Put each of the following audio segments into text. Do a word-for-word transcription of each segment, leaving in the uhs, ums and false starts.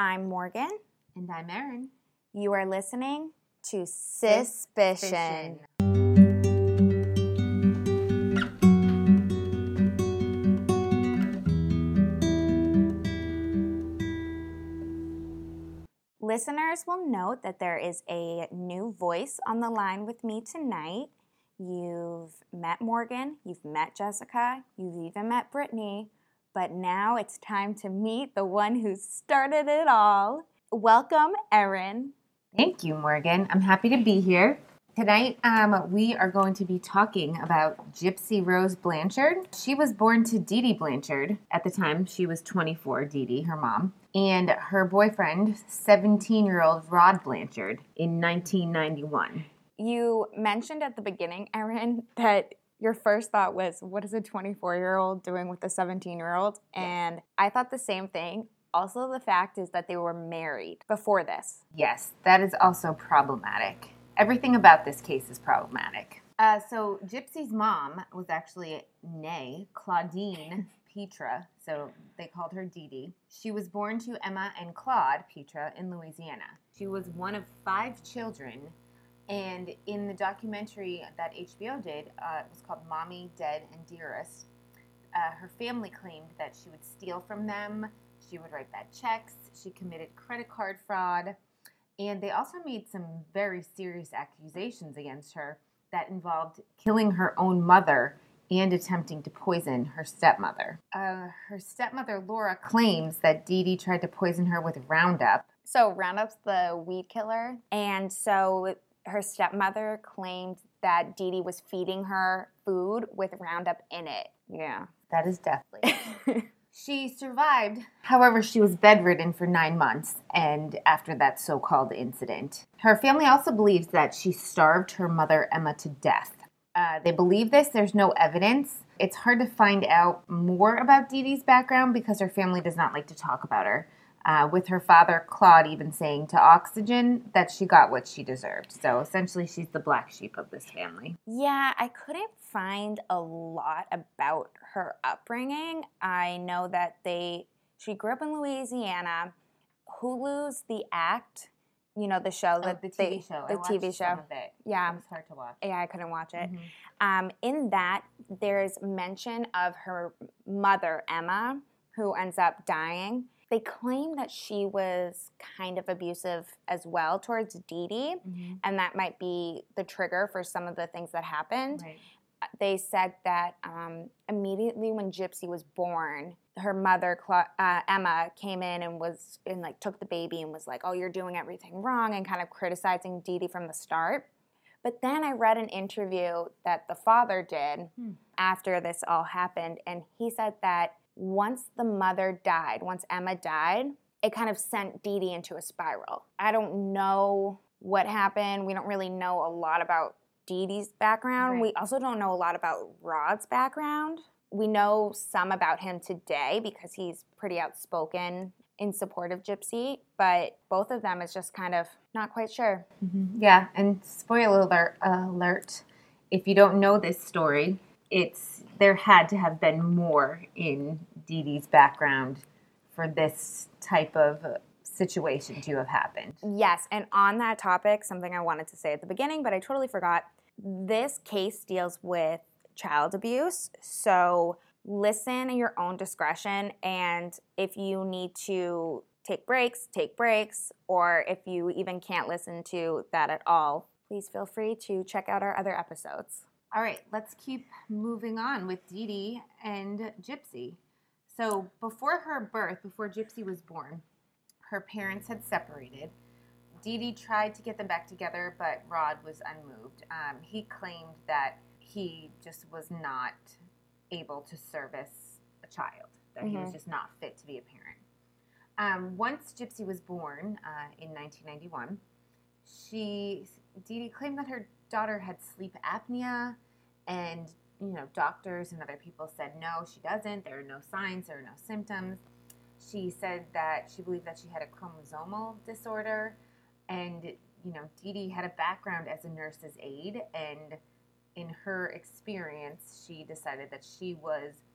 I'm Morgan. And I'm Erin. You are listening to Suspicion. Listeners will note that there is a new voice on the line with me tonight. You've met Morgan, you've met Jessica, you've even met Brittany, but now it's time to meet the one who started it all. Welcome, Erin. Thank you, Morgan. I'm happy to be here. Tonight, um, we are going to be talking about Gypsy Rose Blanchard. She was born to Dee Dee Blanchard. At the time, she was twenty-four, Dee Dee, her mom, and her boyfriend, seventeen-year-old Rod Blanchard, in nineteen ninety-one. You mentioned at the beginning, Erin, that your first thought was, what is a twenty-four-year-old doing with a seventeen-year-old? And yes. I thought the same thing. Also, the fact is that they were married before this. Yes, that is also problematic. Everything about this case is problematic. Uh, so Gypsy's mom was actually née Claudine Petra, so they called her Dee Dee. She was born to Emma and Claude Petra in Louisiana. She was one of five children, and in the documentary that H B O did, uh, it was called Mommy, Dead, and Dearest, uh, her family claimed that she would steal from them, she would write bad checks, she committed credit card fraud, and they also made some very serious accusations against her that involved killing her own mother and attempting to poison her stepmother. Uh, her stepmother, Laura, claims that Dee Dee tried to poison her with Roundup. So Roundup's the weed killer, and so her stepmother claimed that Dee Dee was feeding her food with Roundup in it. Yeah. That is deathly. She survived. However, she was bedridden for nine months and after that so-called incident. Her family also believes that she starved her mother, Emma, to death. Uh, they believe this. There's no evidence. It's hard to find out more about Dee Dee's background because her family does not like to talk about her. Uh, with her father, Claude, even saying to Oxygen that she got what she deserved. So essentially, she's the black sheep of this family. Yeah, I couldn't find a lot about her upbringing. I know that they she grew up in Louisiana. Hulu's The Act, you know, the show that oh, the T V they, show. The I T V watched show. Some of it. Yeah, it was hard to watch. Yeah, I couldn't watch it. Mm-hmm. Um, in that, there's mention of her mother, Emma, who ends up dying. They claim that she was kind of abusive as well towards Dee Dee, mm-hmm. and that might be the trigger for some of the things that happened. Right. They said that um, immediately when Gypsy was born, her mother, Cla- uh, Emma, came in and was and like took the baby and was like, "Oh, you're doing everything wrong," and kind of criticizing Dee Dee from the start. But then I read an interview that the father did hmm. after this all happened, and he said that once the mother died, once Emma died, it kind of sent Dee Dee into a spiral. I don't know what happened. We don't really know a lot about Dee Dee's background. Right. We also don't know a lot about Rod's background. We know some about him today because he's pretty outspoken in support of Gypsy, but both of them is just kind of not quite sure. Mm-hmm. Yeah, and spoiler alert, alert, if you don't know this story, it's there had to have been more in Dee Dee's background for this type of situation to have happened. Yes, and on that topic, something I wanted to say at the beginning, but I totally forgot. This case deals with child abuse, so listen at your own discretion, and if you need to take breaks, take breaks, or if you even can't listen to that at all, please feel free to check out our other episodes. All right, let's keep moving on with Dee Dee and Gypsy. So before her birth, before Gypsy was born, her parents had separated. Dee Dee tried to get them back together, but Rod was unmoved. Um, he claimed that he just was not able to service a child, that mm-hmm. he was just not fit to be a parent. Um, once Gypsy was born uh, in nineteen ninety-one, she Dee Dee claimed that her daughter had sleep apnea, and you know, doctors and other people said no, she doesn't. There are no signs, there are no symptoms. She said that she believed that she had a chromosomal disorder, and you know, Dee Dee had a background as a nurse's aide, and in her experience, she decided that she was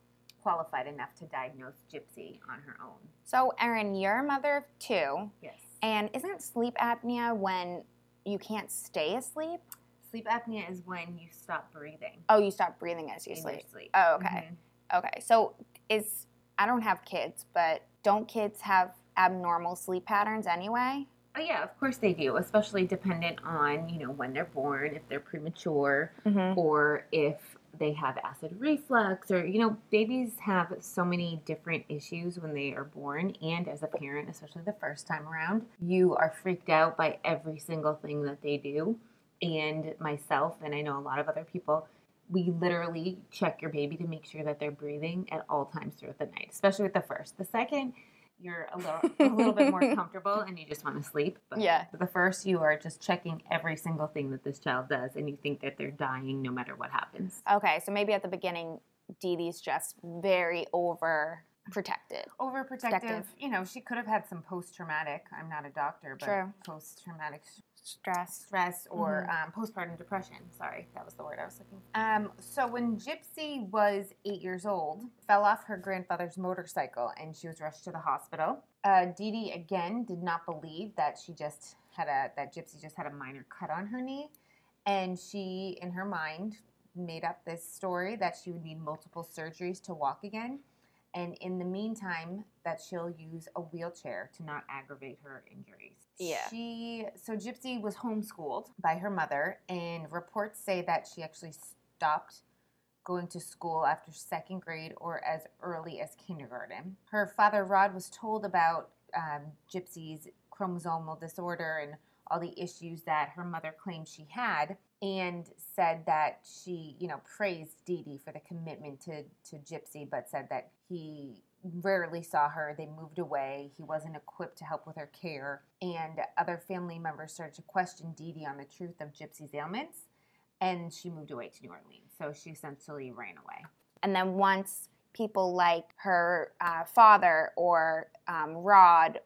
qualified enough to diagnose Gypsy on her own. So, Erin, you're a mother of two. Yes. And isn't sleep apnea when you can't stay asleep? Sleep apnea is when you stop breathing. Oh, you stop breathing as you in sleep. your sleep. Oh, okay. Mm-hmm. Okay. So, is I don't have kids, but don't kids have abnormal sleep patterns anyway? Oh, yeah, of course they do, especially dependent on, you know, when they're born, if they're premature, Mm-hmm. or if they have acid reflux, or, you know, babies have so many different issues when they are born, and as a parent, especially the first time around, you are freaked out by every single thing that they do. And myself, and I know a lot of other people, we literally check your baby to make sure that they're breathing at all times throughout the night, especially with the first. The second, you're a little, a little bit more comfortable and you just want to sleep. But Yeah. for the first, you are just checking every single thing that this child does, and you think that they're dying no matter what happens. Okay, so maybe at the beginning, Dee Dee's just very over protected. Overprotective. Protective. You know, she could have had some post-traumatic, I'm not a doctor, but True. post-traumatic Stress. stress or um, postpartum depression. Sorry, that was the word I was looking for. Um, so when Gypsy was eight years old, fell off her grandfather's motorcycle and she was rushed to the hospital. Uh, Dee Dee, again, did not believe that she just had a, that Gypsy just had a minor cut on her knee. And she, in her mind, made up this story that she would need multiple surgeries to walk again. And in the meantime, that she'll use a wheelchair to not aggravate her injuries. Yeah. She, so Gypsy was homeschooled by her mother, and reports say that she actually stopped going to school after second grade or as early as kindergarten. Her father, Rod, was told about um, Gypsy's chromosomal disorder and all the issues that her mother claimed she had, and said that she, you know, praised Dee Dee for the commitment to, to Gypsy, but said that he rarely saw her. They moved away. He wasn't equipped to help with her care. And other family members started to question Dee Dee on the truth of Gypsy's ailments, and she moved away to New Orleans. So she essentially ran away. And then once people like her uh, father or um, Rod,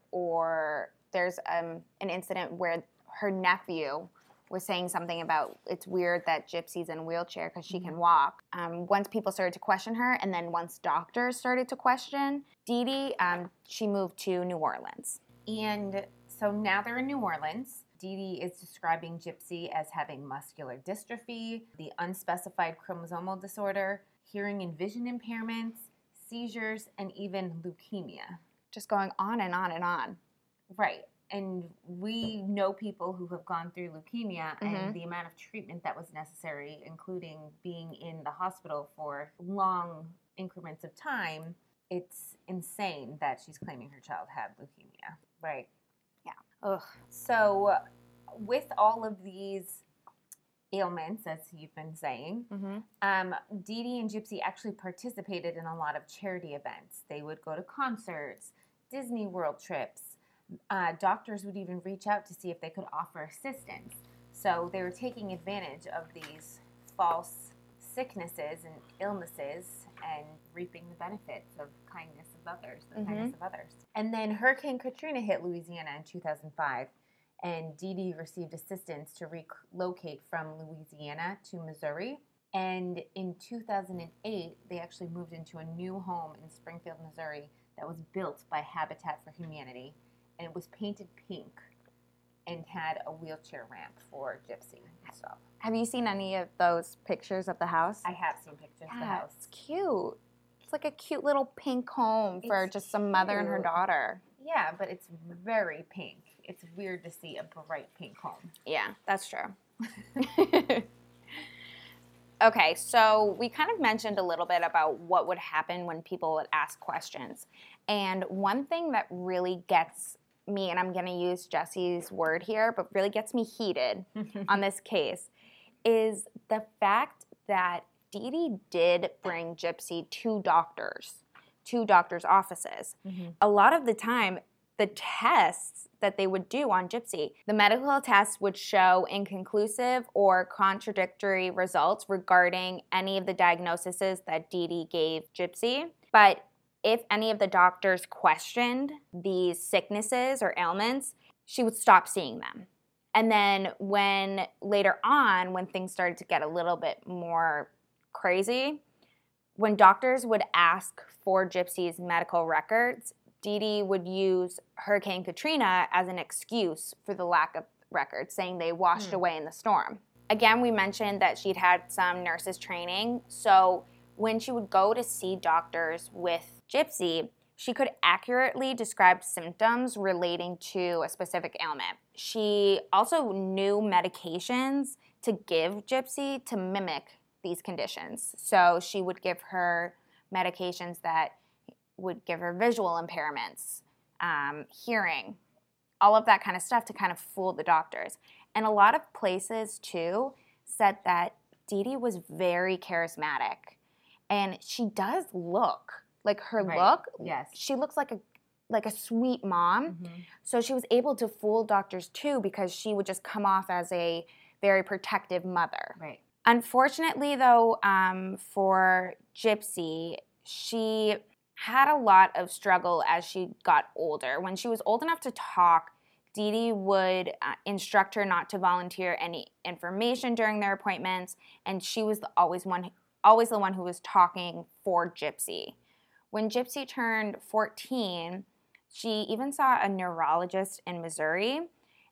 or there's um, an incident where her nephew was saying something about it's weird that Gypsy's in a wheelchair because she can walk. Um, once people started to question her, and then once doctors started to question Dee Dee, um, she moved to New Orleans. And so now they're in New Orleans. Dee Dee is describing Gypsy as having muscular dystrophy, the unspecified chromosomal disorder, hearing and vision impairments, seizures, and even leukemia. Just going on and on and on. Right. And we know people who have gone through leukemia, Mhm. and the amount of treatment that was necessary, including being in the hospital for long increments of time, it's insane that she's claiming her child had leukemia. Right. Yeah. Ugh. So with all of these ailments, as you've been saying, Mm-hmm. um, Dee Dee and Gypsy actually participated in a lot of charity events. They would go to concerts, Disney World trips. Uh, doctors would even reach out to see if they could offer assistance. So they were taking advantage of these false sicknesses and illnesses and reaping the benefits of kindness of others, the Mhm. kindness of others. And then Hurricane Katrina hit Louisiana in two thousand five, and Dee Dee received assistance to relocate from Louisiana to Missouri. And in two thousand eight, they actually moved into a new home in Springfield, Missouri that was built by Habitat for Humanity. And it was painted pink and had a wheelchair ramp for Gypsy and stuff. Have you seen any of those pictures of the house? I have seen pictures of the Yeah, house. it's cute. It's like a cute little pink home for It's just a mother and her cute. daughter. Yeah, but it's very pink. It's weird to see a bright pink home. Yeah, that's true. Okay, so we kind of mentioned a little bit about what would happen when people would ask questions. And one thing that really gets me, and I'm going to use Jesse's word here, but really gets me heated on this case, is the fact that Dee Dee did bring Gypsy to doctors, to doctors' offices. Mm-hmm. A lot of the time, the tests that they would do on Gypsy, the medical tests would show inconclusive or contradictory results regarding any of the diagnoses that Dee Dee gave Gypsy. But if any of the doctors questioned these sicknesses or ailments, she would stop seeing them. And then when later on, when things started to get a little bit more crazy, when doctors would ask for Gypsy's medical records, Dee Dee would use Hurricane Katrina as an excuse for the lack of records, saying they washed Hmm. away in the storm. Again, we mentioned that she'd had some nurses training, so when she would go to see doctors with Gypsy, she could accurately describe symptoms relating to a specific ailment. She also knew medications to give Gypsy to mimic these conditions. So she would give her medications that would give her visual impairments, um, hearing, all of that kind of stuff to kind of fool the doctors. And a lot of places, too, said that Dee Dee was very charismatic. And she does look, like her Right. look, Yes. she looks like a like a sweet mom. Mhm. So she was able to fool doctors, too, because she would just come off as a very protective mother. Right. Unfortunately, though, um, for Gypsy, she had a lot of struggle as she got older. When she was old enough to talk, Dee Dee would uh, instruct her not to volunteer any information during their appointments, and she was the, always one, always the one who was talking for Gypsy. When Gypsy turned fourteen, she even saw a neurologist in Missouri,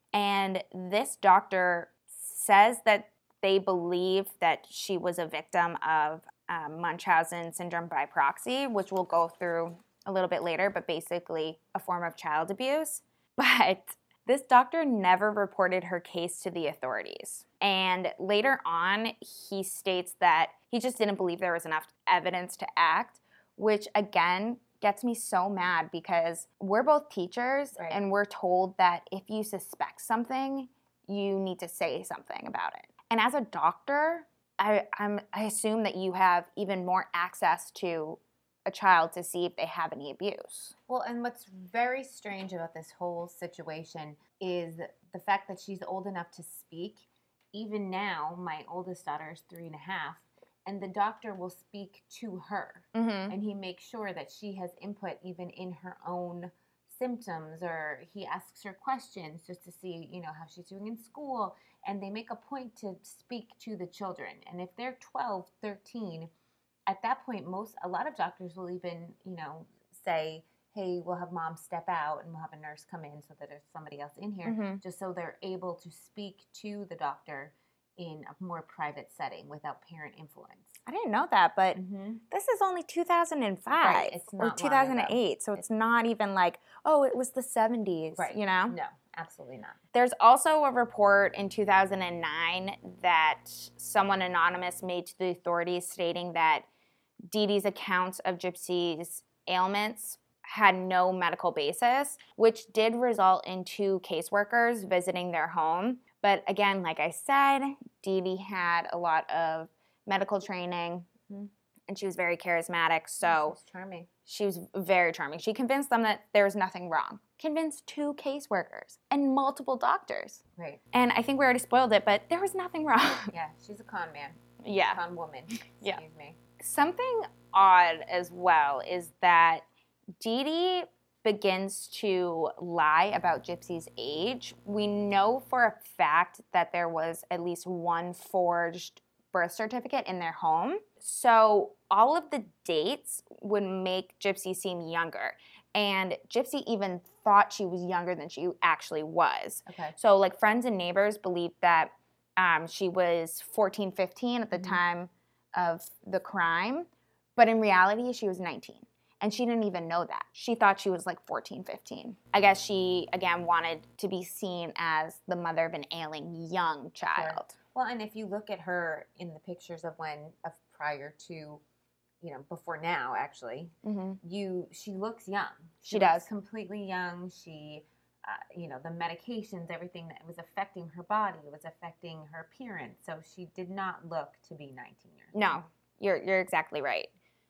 and this doctor says that they believe that she was a victim of um, Munchausen syndrome by proxy, which we'll go through a little bit later, but basically a form of child abuse. But this doctor never reported her case to the authorities. And later on, he states that he just didn't believe there was enough evidence to act, which again gets me so mad because we're both teachers, Right. and we're told that if you suspect something, you need to say something about it. And as a doctor, I, I'm, I assume that you have even more access to a child to see if they have any abuse. Well, and what's very strange about this whole situation is the fact that she's old enough to speak. Even now, my oldest daughter is three and a half, and the doctor will speak to her. Mm-hmm. And he makes sure that she has input even in her own symptoms, or he asks her questions just to see, you know, how she's doing in school. And they make a point to speak to the children. And if they're twelve, thirteen, at that point, most, a lot of doctors will even, you know, say, hey, we'll have mom step out and we'll have a nurse come in so that there's somebody else in here, Mm-hmm. just so they're able to speak to the doctor in a more private setting without parent influence. I didn't know that, but Mm-hmm. this is only two thousand five Right, it's or not two long thousand ago. eight, so it's not even like, oh, it was the seventies, Right. you know? No, absolutely not. There's also a report in two thousand nine that someone anonymous made to the authorities stating that Dee Dee's accounts of Gypsy's ailments had no medical basis, which did result in two caseworkers visiting their home. But again, like I said, Dee Dee had a lot of medical training, Mhm. and she was very charismatic, so She's charming. she was very charming. She convinced them that there was nothing wrong. Convinced two caseworkers and multiple doctors. Right. And I think we already spoiled it, but there was nothing wrong. Yeah, she's a con man. Yeah. Con woman. Excuse Yeah. me. Something odd as well is that Dee Dee begins to lie about Gypsy's age. We know for a fact that there was at least one forged birth certificate in their home. So all of the dates would make Gypsy seem younger. And Gypsy even thought she was younger than she actually was. Okay. So like friends and neighbors believed that um, she was fourteen, fifteen at the Mhm. time of the crime. But in reality, she was nineteen. And she didn't even know that. She thought she was like fourteen, fifteen. I guess she, again, wanted to be seen as the mother of an ailing young child. Well, and if you look at her in the pictures of when, of prior to, you know, before now, actually, Mm-hmm. you, she looks young. She looks does. completely young. She, uh, you know, the medications, everything that was affecting her body was affecting her appearance. So she did not look to be nineteen years old. No, you're you're exactly right.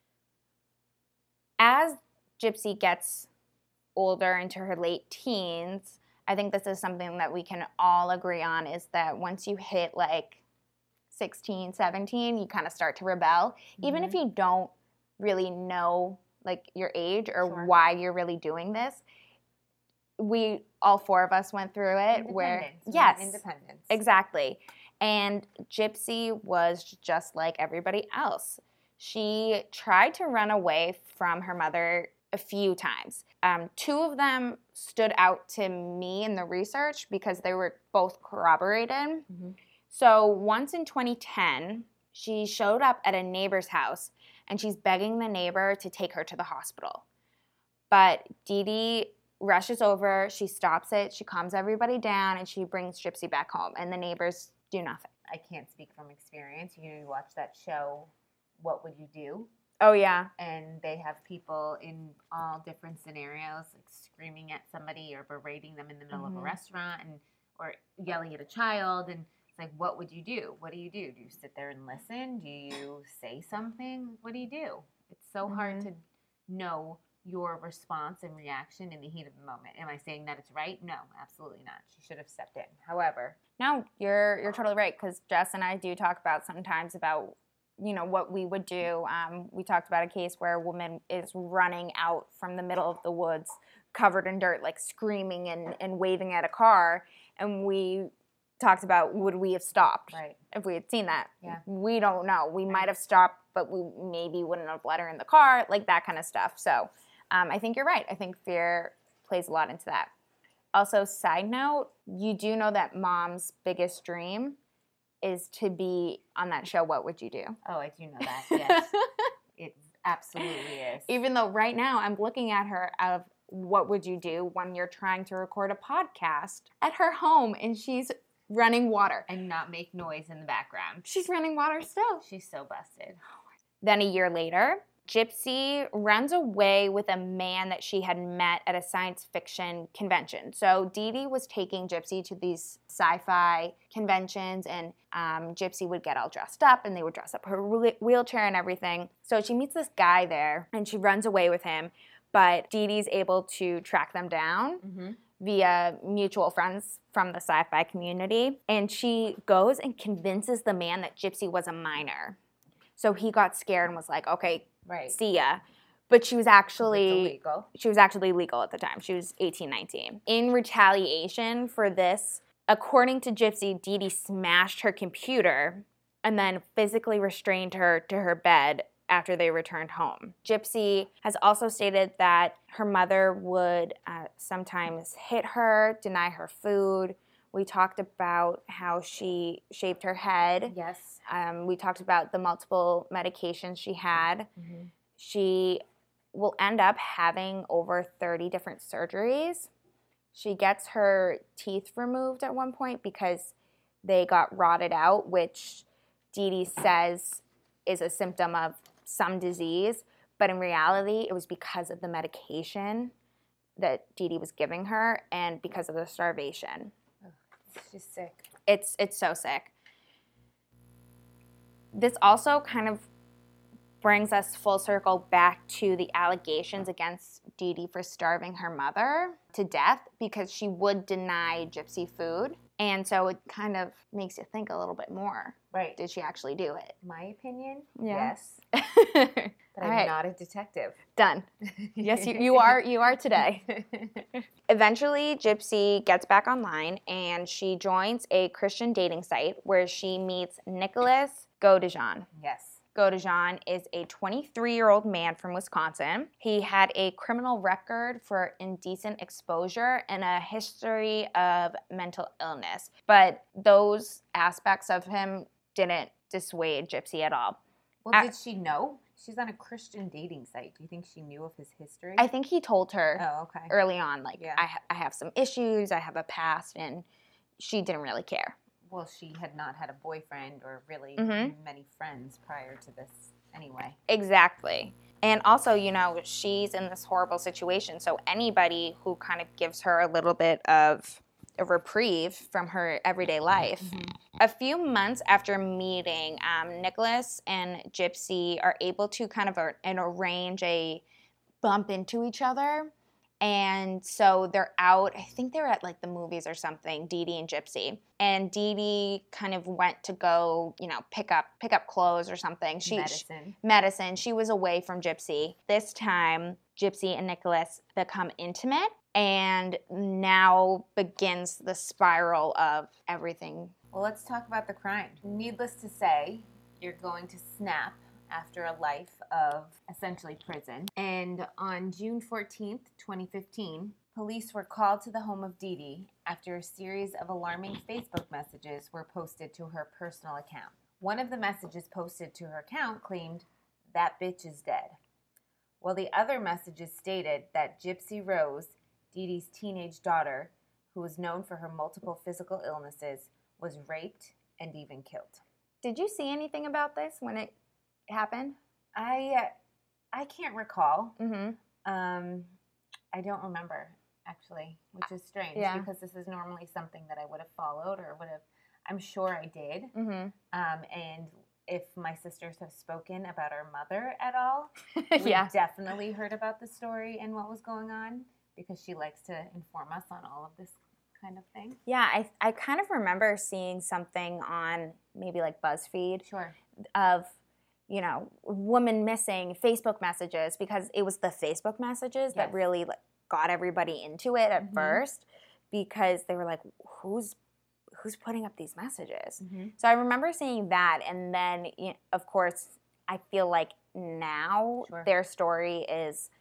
As Gypsy gets older into her late teens, I think this is something that we can all agree on, is that once you hit like sixteen, seventeen, you kind of start to rebel. Even if Mhm. you don't really know like your age or Sure. why you're really doing this. We, all four of us went through it where, Independence. We want yes, Independence. exactly. And Gypsy was just like everybody else. She tried to run away from her mother a few times. Um, two of them stood out to me in the research because they were both corroborated. Mm-hmm. So once in twenty ten, she showed up at a neighbor's house and she's begging the neighbor to take her to the hospital. But Dee Dee rushes over, she stops it, she calms everybody down, and she brings Gypsy back home. And the neighbors do nothing. I can't speak from experience. You know, you watch that show, What Would You Do? Oh, yeah. And they have people in all different scenarios, like screaming at somebody or berating them in the middle mm-hmm. of a restaurant and or yelling at a child. And it's like, what would you do? What do you do? Do you sit there and listen? Do you say something? What do you do? It's so mm-hmm. hard to know your response and reaction in the heat of the moment. Am I saying that it's right? No, absolutely not. She should have stepped in. However, no, you're you're totally right, because Jess and I do talk about sometimes about, you know, what we would do. Um, we talked about a case where a woman is running out from the middle of the woods covered in dirt, like screaming and, and waving at a car, and we talked about, would we have stopped right. if we had seen that? Yeah. We don't know. We right. might have stopped, but we maybe wouldn't have let her in the car, like that kind of stuff. So Um, I think you're right. I think fear plays a lot into that. Also, side note, you do know that Mom's biggest dream is to be on that show, What Would You Do? Oh, I do know that, yes. It absolutely is. Even though right now I'm looking at her of What Would You Do when you're trying to record a podcast at her home and she's running water. And not make noise in the background. She's running water still. She's so busted. Then a year later, Gypsy runs away with a man that she had met at a science fiction convention. So Dee Dee was taking Gypsy to these sci-fi conventions, and um, Gypsy would get all dressed up, and they would dress up her wheelchair and everything. So she meets this guy there, and she runs away with him, but Dee Dee's able to track them down mm-hmm. via mutual friends from the sci-fi community, and she goes and convinces the man that Gypsy was a minor. So he got scared and was like, okay, right. see ya. But she was actually illegal. She was actually legal at the time. She was eighteen, nineteen. In retaliation for this, according to Gypsy, Dee Dee smashed her computer and then physically restrained her to her bed after they returned home. Gypsy has also stated that her mother would uh, sometimes hit her, deny her food. We talked about how she shaved her head. Yes. Um, we talked about the multiple medications she had. Mm-hmm. She will end up having over thirty different surgeries. She gets her teeth removed at one point because they got rotted out, which Dee Dee says is a symptom of some disease. But in reality, it was because of the medication that Dee Dee was giving her and because of the starvation. She's sick. It's it's so sick. This also kind of brings us full circle back to the allegations against Dee Dee for starving her mother to death because she would deny Gypsy food. And so it kind of makes you think a little bit more. Right. Did she actually do it? My opinion, yeah. yes. But I'm right. not a detective. Done. Yes, you, you are you are today. Eventually, Gypsy gets back online and she joins a Christian dating site where she meets Nicholas Godejohn. Yes. Godejohn is a twenty-three-year-old man from Wisconsin. He had a criminal record for indecent exposure and a history of mental illness. But those aspects of him didn't dissuade Gypsy at all. Well, at, did she know? She's on a Christian dating site. Do you think she knew of his history? I think he told her oh, okay. early on, like, yeah. I, ha- I have some issues, I have a past, and she didn't really care. Well, she had not had a boyfriend or really mm-hmm. many friends prior to this anyway. Exactly. And also, you know, she's in this horrible situation, so anybody who kind of gives her a little bit of a reprieve from her everyday life. Mm-hmm. A few months after meeting, um, Nicholas and Gypsy are able to kind of uh, and arrange a bump into each other. And so they're out, I think they're at like the movies or something, Dee Dee and Gypsy. And Dee Dee kind of went to go, you know, pick up pick up clothes or something. She, medicine. She, medicine. She was away from Gypsy. This time, Gypsy and Nicholas become intimate. And now begins the spiral of everything. Well, let's talk about the crime. Needless to say, you're going to snap after a life of essentially prison. And on June fourteenth, twenty fifteen, police were called to the home of Dee Dee after a series of alarming Facebook messages were posted to her personal account. One of the messages posted to her account claimed, "That bitch is dead," while the other messages stated that Gypsy Rose, Dee Dee's teenage daughter, who was known for her multiple physical illnesses, was raped and even killed. Did you see anything about this when it happened? I I can't recall. Mm-hmm. Um, I don't remember, actually, which is strange Yeah. because this is normally something that I would have followed or would have, I'm sure I did. Mm-hmm. Um, and if my sisters have spoken about our mother at all, we Yeah. definitely heard about the story and what was going on because she likes to inform us on all of this kind of thing. Yeah, I, I kind of remember seeing something on maybe like BuzzFeed Sure. of, you know, woman missing Facebook messages because it was the Facebook messages that Yes. really like, got everybody into it at Mhm. first because they were like, who's who's putting up these messages? Mm-hmm. So I remember seeing that, and then you know, of course I feel like now Sure. their story is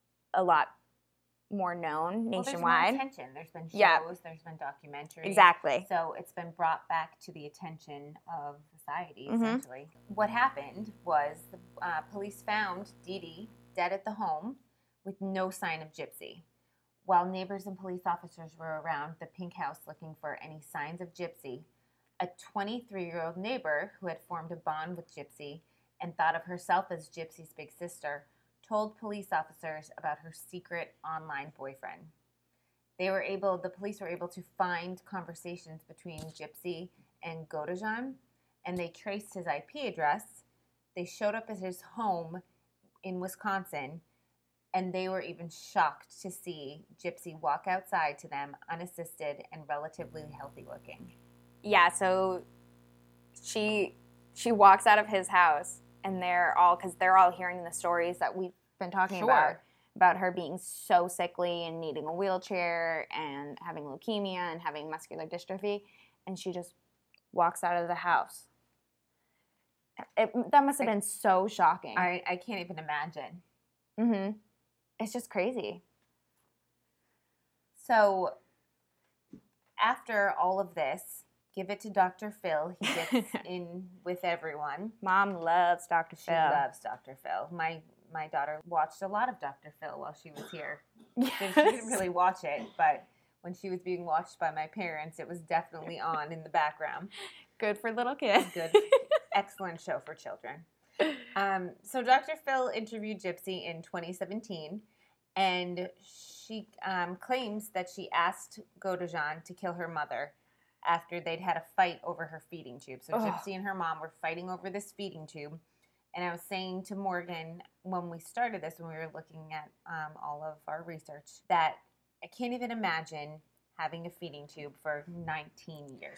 a lot more known Well, there's nationwide. more attention. There's been shows, Yeah. there's been documentaries. Exactly. So it's been brought back to the attention of society, Mhm. essentially. What happened was the uh, police found Dee Dee dead at the home with no sign of Gypsy. While neighbors and police officers were around the pink house looking for any signs of Gypsy, a twenty-three-year-old neighbor who had formed a bond with Gypsy and thought of herself as Gypsy's big sister told police officers about her secret online boyfriend. They were able, the police were able to find conversations between Gypsy and Godejan, and they traced his I P address. They showed up at his home in Wisconsin, and they were even shocked to see Gypsy walk outside to them unassisted and relatively healthy looking. Yeah, so she she walks out of his house, and they're all because they're all hearing the stories that we've been talking Sure. about about her being so sickly and needing a wheelchair and having leukemia and having muscular dystrophy, and she just walks out of the house. It, that must have been so shocking. I, I can't even imagine. Mm-hmm. It's just crazy. So after all of this, give it to Doctor Phil. He gets in with everyone. Mom loves Doctor She Phil. loves Doctor Phil. My my daughter watched a lot of Doctor Phil while she was here. So she didn't really watch it, but when she was being watched by my parents, it was definitely on in the background. Good for little kids. Good, excellent show for children. Um, so Doctor Phil interviewed Gypsy in twenty seventeen, and she um, claims that she asked Godejan to kill her mother after they'd had a fight over her feeding tube. So Ugh. Gypsy and her mom were fighting over this feeding tube. And I was saying to Morgan when we started this, when we were looking at um, all of our research, that I can't even imagine having a feeding tube for nineteen years.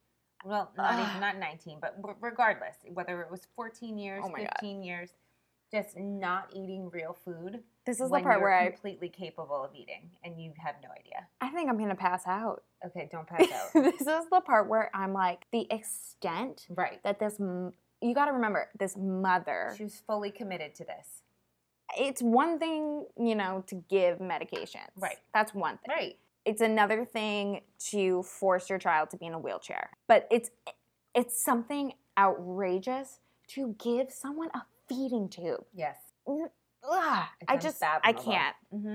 Well, not Ugh. even, not nineteen, but w- regardless, whether it was fourteen years, Oh my God. fifteen years, just not eating real food. This is the when part you're where I, completely capable of eating and you have no idea. I think I'm going to pass out. Okay, don't pass out. This is the part where I'm like, the extent Right. that this, m- you got to remember, this mother, She was fully committed to this. it's one thing, you know, to give medications. Right. That's one thing. Right. It's another thing to force your child to be in a wheelchair. But it's it's something outrageous to give someone a feeding tube. Yes. Ugh, It's I just, I unfathomable. can't. Mm-hmm.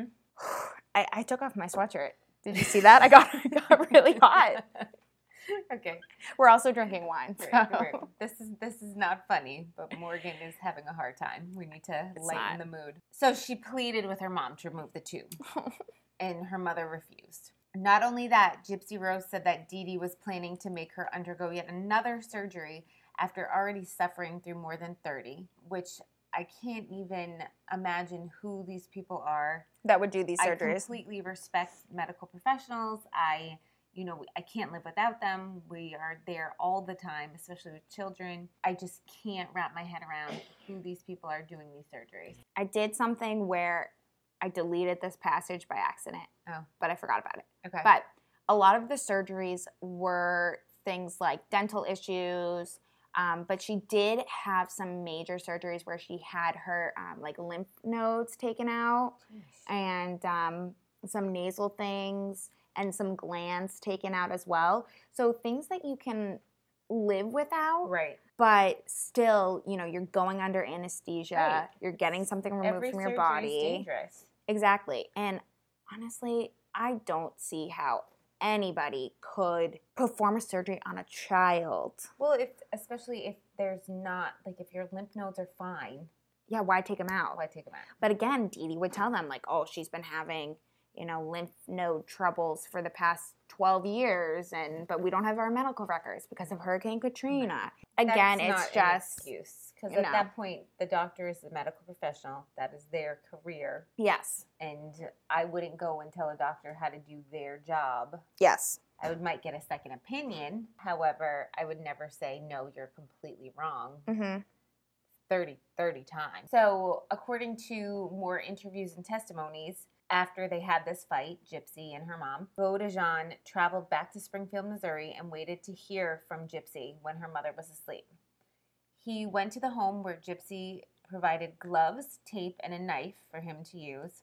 I, I took off my sweatshirt. Did you see that? I got, I got really hot. Okay. We're also drinking wine. Great, so- great. This is this is not funny, but Morgan is having a hard time. We need to It's lighten not. the mood. So she pleaded with her mom to remove the tube, and her mother refused. Not only that, Gypsy Rose said that Dee Dee was planning to make her undergo yet another surgery after already suffering through more than thirty, which I can't even imagine who these people are. That would do these I surgeries. completely respect medical professionals. I, you know, I can't live without them. We are there all the time, especially with children. I just can't wrap my head around who these people are doing these surgeries. I did something where I deleted this passage by accident, Oh, but I forgot about it. okay. But a lot of the surgeries were things like dental issues, Um, but she did have some major surgeries where she had her um, like lymph nodes taken out and um, some nasal things and some glands taken out as well. So things that you can live without, Right. but still, you know, you're going under anesthesia. Right. You're getting something removed Every from your surgery body. is dangerous. Exactly. And honestly, I don't see how anybody could perform a surgery on a child. Well, if especially if there's not, like, if your lymph nodes are fine, Yeah, why take them out? why take them out? But again, Dee Dee would tell them, like, oh, she's been having, you know, lymph node troubles for the past twelve years, and but we don't have our medical records because of Hurricane Katrina. Again, That's it's not an just excuse, because at no. that point, the doctor is a medical professional. That is their career, yes, and I wouldn't go and tell a doctor how to do their job. yes, I would might get a second opinion. However, I would never say, no, you're completely wrong. mm-hmm. thirty, thirty times. So according to more interviews and testimonies, after they had this fight, Gypsy and her mom, Beau DeJean traveled back to Springfield, Missouri and waited to hear from Gypsy when her mother was asleep. He went to the home where Gypsy provided gloves, tape, and a knife for him to use.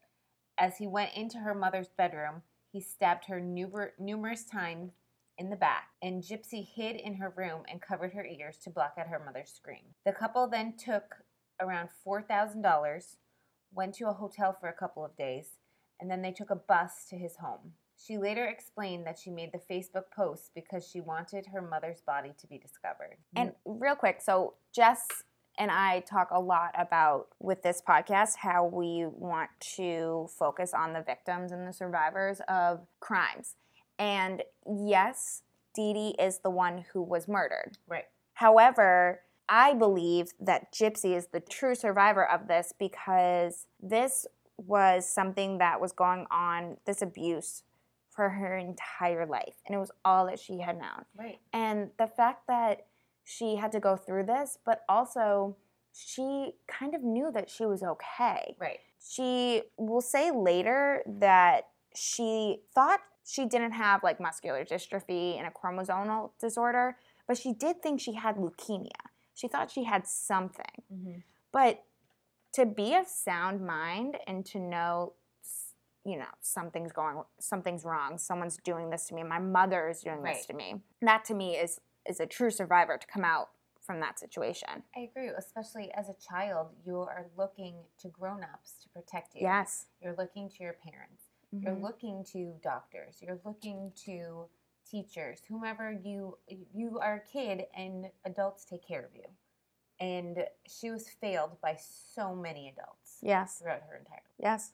As he went into her mother's bedroom, he stabbed her numer- numerous times in the back, and Gypsy hid in her room and covered her ears to block out her mother's scream. The couple then took around four thousand dollars, went to a hotel for a couple of days, and then they took a bus to his home. She later explained that she made the Facebook post because she wanted her mother's body to be discovered. And real quick, so Jess and I talk a lot about, with this podcast, how we want to focus on the victims and the survivors of crimes. And yes, Dee Dee is the one who was murdered. Right. However, I believe that Gypsy is the true survivor of this because this was something that was going on, this abuse, for her entire life. And it was all that she had known. Right. And the fact that she had to go through this, but also she kind of knew that she was okay. Right. She will say later that she thought she didn't have like muscular dystrophy and a chromosomal disorder, but she did think she had leukemia. She thought she had something. Mm-hmm. But to be of sound mind and to know, you know, something's going, something's wrong, someone's doing this to me, my mother is doing Right. this to me, that to me is is a true survivor to come out from that situation. I agree, especially as a child, you are looking to grown-ups to protect you. Yes. You're looking to your parents. Mm-hmm. You're looking to doctors. You're looking to teachers, whomever you you are a kid and adults take care of you. And she was failed by so many adults Yes. throughout her entire life. Yes.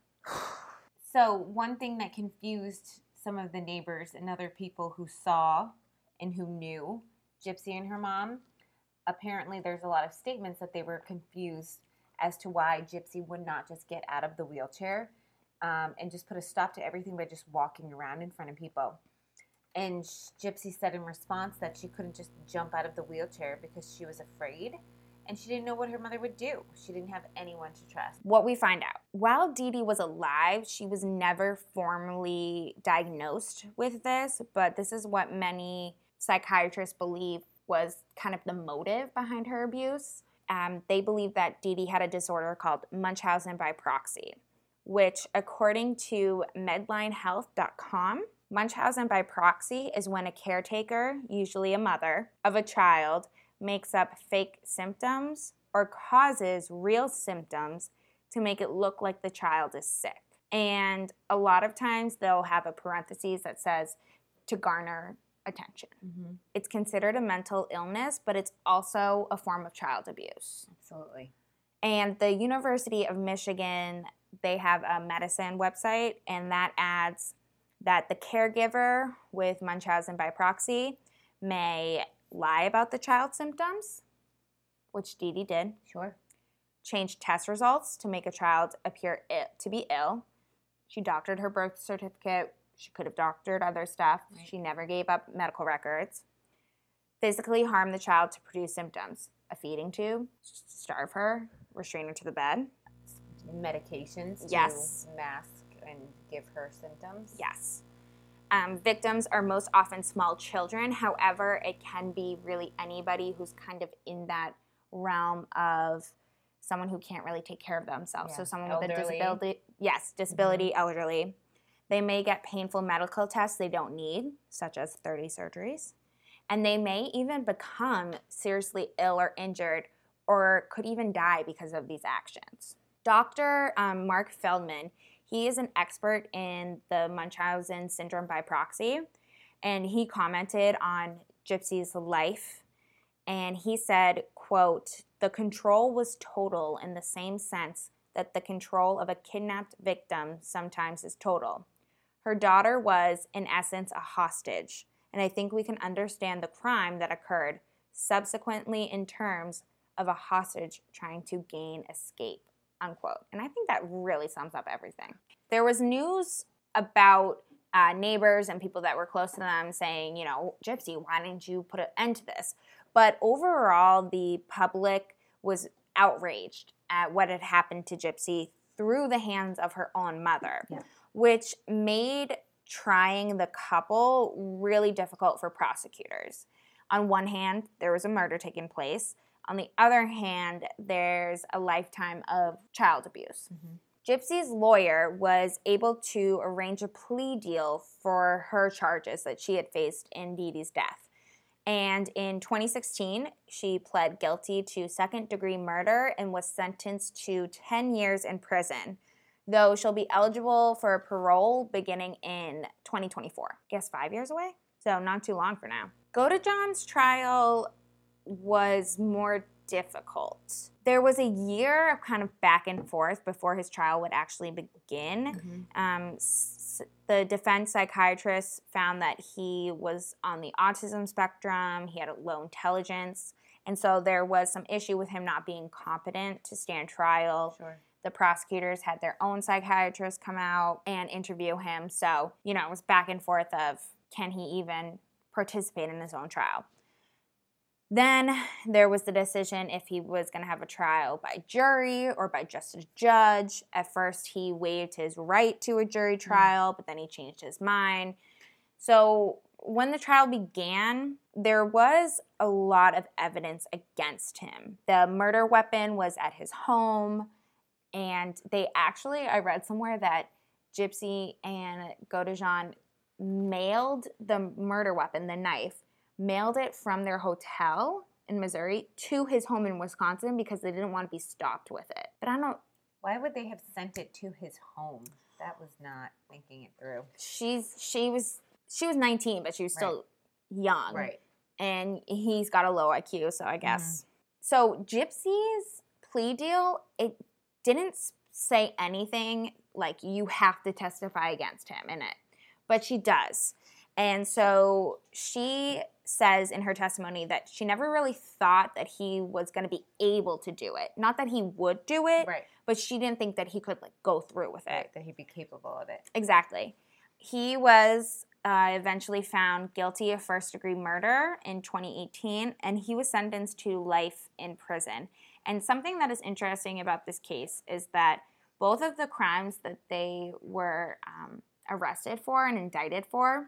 So one thing that confused some of the neighbors and other people who saw and who knew Gypsy and her mom, apparently there's a lot of statements that they were confused as to why Gypsy would not just get out of the wheelchair um, and just put a stop to everything by just walking around in front of people. And Gypsy said in response that she couldn't just jump out of the wheelchair because she was afraid and she didn't know what her mother would do. She didn't have anyone to trust. What we find out, while Dee Dee was alive, she was never formally diagnosed with this, but this is what many psychiatrists believe was kind of the motive behind her abuse. Um, they believe that Dee Dee had a disorder called Munchausen by proxy, which according to medline health dot com, Munchausen by proxy is when a caretaker, usually a mother, of a child makes up fake symptoms or causes real symptoms to make it look like the child is sick. And a lot of times they'll have a parenthesis that says to garner attention. Mm-hmm. It's considered a mental illness, but it's also a form of child abuse. Absolutely. And the University of Michigan, they have a medicine website, and that adds that the caregiver with Munchausen by proxy may lie about the child's symptoms, which Dee Dee did. Sure. Change test results to make a child appear Ill, to be ill. She doctored her birth certificate. She could have doctored other stuff. Right. She never gave up medical records. Physically harm the child to produce symptoms. A feeding tube, starve her, restrain her to the bed. Medications Yes. to mask and give her symptoms. Yes. Um, victims are most often small children. However, it can be really anybody who's kind of in that realm of someone who can't really take care of themselves. Yeah. So someone Elderly. with a disability, yes, disability, Mm-hmm. elderly. They may get painful medical tests they don't need, such as thirty surgeries. And they may even become seriously ill or injured or could even die because of these actions. Doctor Um, Mark Feldman, he is an expert in the Munchausen syndrome by proxy, and he commented on Gypsy's life, and he said, quote, "The control was total in the same sense that the control of a kidnapped victim sometimes is total. Her daughter was, in essence, a hostage, and I think we can understand the crime that occurred subsequently in terms of a hostage trying to gain escape," unquote. And I think that really sums up everything. There was news about uh, neighbors and people that were close to them saying, you know, Gypsy, why didn't you put an end to this? But overall, the public was outraged at what had happened to Gypsy through the hands of her own mother, Yeah. which made trying the couple really difficult for prosecutors. On one hand, there was a murder taking place. On the other hand, there's a lifetime of child abuse. Mm-hmm. Gypsy's lawyer was able to arrange a plea deal for her charges that she had faced in Dee Dee's death. And in twenty sixteen, she pled guilty to second-degree murder and was sentenced to ten years in prison, though she'll be eligible for parole beginning in twenty twenty-four. Guess five years away? So not too long for now. Godejohn's trial was more difficult. There was a year of kind of back and forth before his trial would actually begin. Mm-hmm. Um, s- the defense psychiatrist found that he was on the autism spectrum, he had a low intelligence, and so there was some issue with him not being competent to stand trial. Sure. The prosecutors had their own psychiatrist come out and interview him, so, you know, it was back and forth of can he even participate in his own trial. Then there was the decision if he was going to have a trial by jury or by just a judge. At first, he waived his right to a jury trial, but then he changed his mind. So when the trial began, there was a lot of evidence against him. The murder weapon was at his home, and they actually, I read somewhere that Gypsy and Godejohn mailed the murder weapon, the knife, mailed it from their hotel in Missouri to his home in Wisconsin because they didn't want to be stopped with it. But I don't... Why would they have sent it to his home? That was not thinking it through. She's she was she was nineteen, but she was still right. young. Right. And he's got a low I Q, so I guess. Mm-hmm. So Gypsy's plea deal, it didn't say anything like you have to testify against him in it. But she does. And so she says in her testimony that she never really thought that he was going to be able to do it. Not that he would do it, right. but she didn't think that he could like go through with it. Right, that he'd be capable of it. Exactly. He was uh, eventually found guilty of first-degree murder in twenty eighteen, and he was sentenced to life in prison. And something that is interesting about this case is that both of the crimes that they were um, arrested for and indicted for,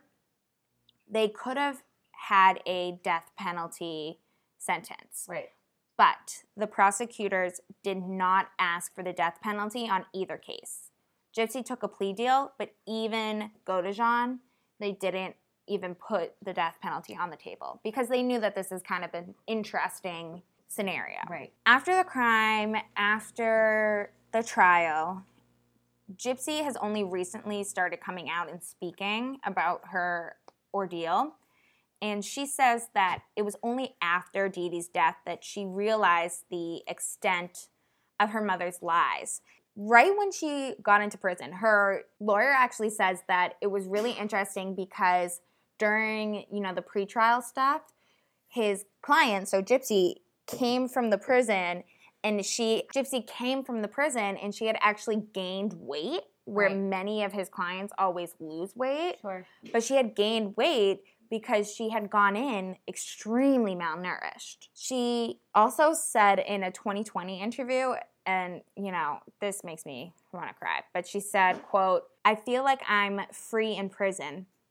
they could have had a death penalty sentence. Right. But the prosecutors did not ask for the death penalty on either case. Gypsy took a plea deal, but even Godejohn, they didn't even put the death penalty on the table because they knew that this is kind of an interesting scenario. Right. After the crime, after the trial, Gypsy has only recently started coming out and speaking about her ordeal. And she says that it was only after Dee Dee's death that she realized the extent of her mother's lies. Right when she got into prison, her lawyer actually says that it was really interesting because during, you know, the pretrial stuff, his client, so Gypsy, came from the prison and she, Gypsy came from the prison and she had actually gained weight where right. many of his clients always lose weight. Sure. But she had gained weight because she had gone in extremely malnourished. She also said in a twenty twenty interview, and, you know, this makes me want to cry, but she said, quote, "I feel like I'm free in prison.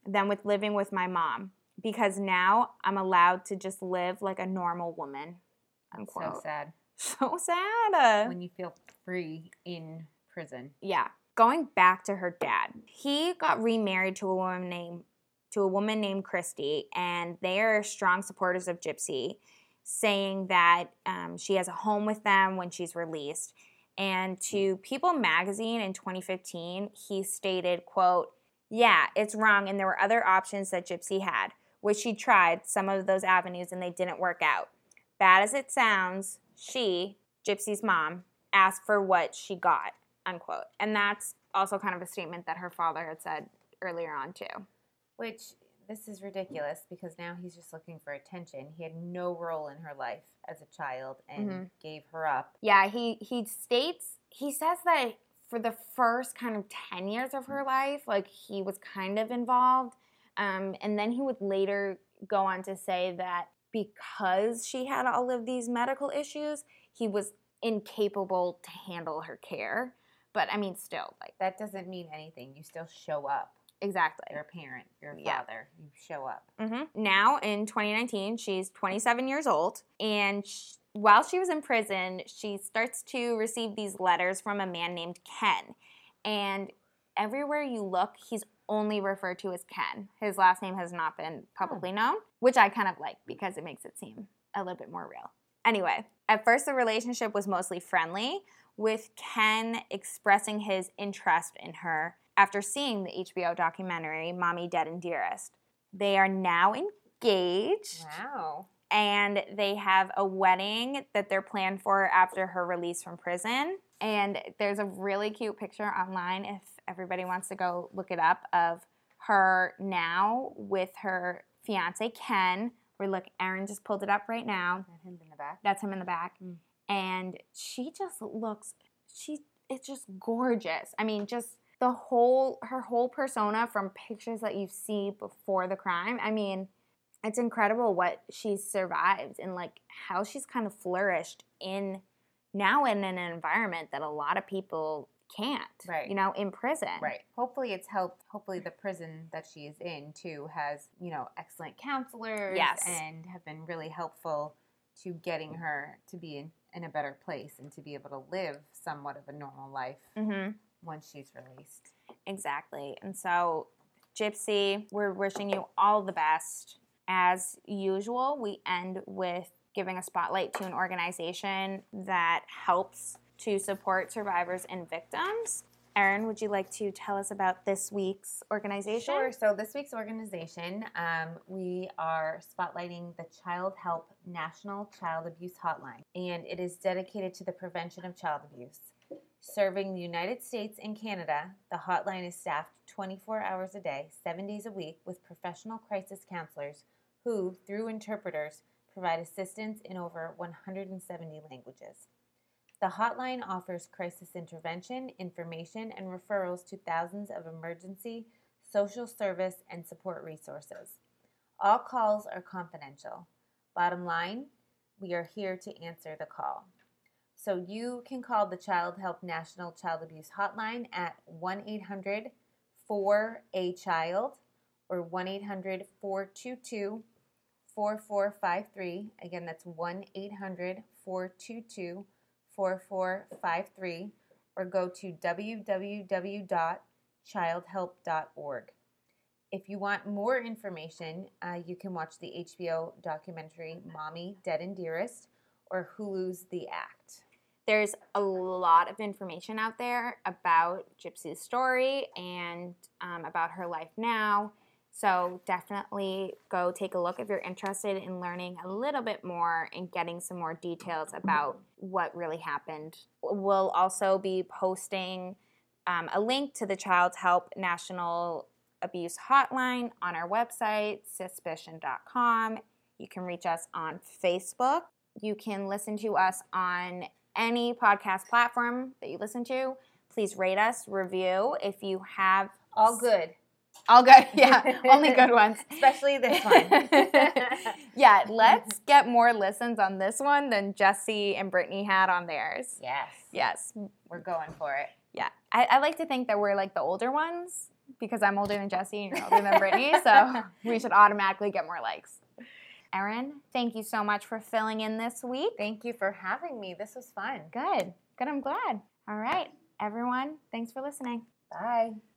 than with living with my mom because now I'm allowed to just live like a normal woman. Unquote. So sad. So sad. When you feel free in prison. Yeah. Going back to her dad, he got remarried to a woman named to a woman named Christy, and they are strong supporters of Gypsy, saying that um, she has a home with them when she's released. And to People magazine in twenty fifteen, he stated, quote, "Yeah, it's wrong, and there were other options that Gypsy had, which she tried some of those avenues and they didn't work out. Bad as it sounds, she, Gypsy's mom, asked for what she got," unquote. And that's also kind of a statement that her father had said earlier on too. Which, this is ridiculous because now he's just looking for attention. He had no role in her life as a child and Mhm. gave her up. Yeah, he, he states, he says that for the first kind of ten years of her life, like he was kind of involved. Um, and then he would later go on to say that because she had all of these medical issues, he was incapable to handle her care. But I mean, still, like, That doesn't mean anything. You still show up. exactly. You're a parent. You're a Yeah. father. You show up. Mm-hmm. Now, in twenty nineteen, she's twenty-seven years old, and sh- while she was in prison, she starts to receive these letters from a man named Ken. And everywhere you look, he's only referred to as Ken. His last name has not been publicly known, which I kind of like because it makes it seem a little bit more real. Anyway, at first the relationship was mostly friendly, with Ken expressing his interest in her after seeing the H B O documentary, Mommy, Dead and Dearest. They are now engaged. Wow. And they have a wedding that they're planned for after her release from prison. And there's a really cute picture online, if everybody wants to go look it up, of her now with her fiance, Ken. Where, look, Erin just pulled it up right now. That him in the back. That's him in the back. Mm. And she just looks, she, it's just gorgeous. I mean, just the whole, her whole persona from pictures that you see before the crime. I mean, it's incredible what she's survived and like how she's kind of flourished in now in an environment that a lot of people can't, Right. you know, in prison. Right. Hopefully it's helped. Hopefully the prison that she is in, too, has, you know, excellent counselors. Yes. And have been really helpful to getting her to be in, in a better place and to be able to live somewhat of a normal life Mm-hmm. once she's released. Exactly. And so, Gypsy, we're wishing you all the best. As usual, we end with giving a spotlight to an organization that helps to support survivors and victims. Erin, would you like to tell us about this week's organization? Sure. So this week's organization, um, we are spotlighting the Child Help National Child Abuse Hotline, and it is dedicated to the prevention of child abuse. Serving the United States and Canada, the hotline is staffed twenty-four hours a day, seven days a week, with professional crisis counselors who, through interpreters, provide assistance in over one hundred seventy languages. The hotline offers crisis intervention, information, and referrals to thousands of emergency, social service, and support resources. All calls are confidential. Bottom line, we are here to answer the call. So you can call the Child Help National Child Abuse Hotline at one eight hundred four A child or one eight hundred four two two four four five three. Again, that's one eight hundred four two two four four five three, or go to w w w dot child help dot org. If you want more information, uh, you can watch the H B O documentary Mommy, Dead and Dearest, or Hulu's The Act. There's a lot of information out there about Gypsy's story and um, about her life now. So definitely go take a look if you're interested in learning a little bit more and getting some more details about what really happened. We'll also be posting um, a link to the Child Help National Abuse Hotline on our website, suspicion dot com. You can reach us on Facebook. You can listen to us on any podcast platform that you listen to. Please rate us, review if you have. All good. All good, yeah. Only good ones. Especially this one. Yeah, let's get more listens on this one than Jesse and Brittany had on theirs. Yes. Yes. We're going for it. Yeah. I, I like to think that we're like the older ones because I'm older than Jesse and you're older than Brittany, so we should automatically get more likes. Erin, thank you so much for filling in this week. Thank you for having me. This was fun. Good. Good, I'm glad. All right, everyone, thanks for listening. Bye.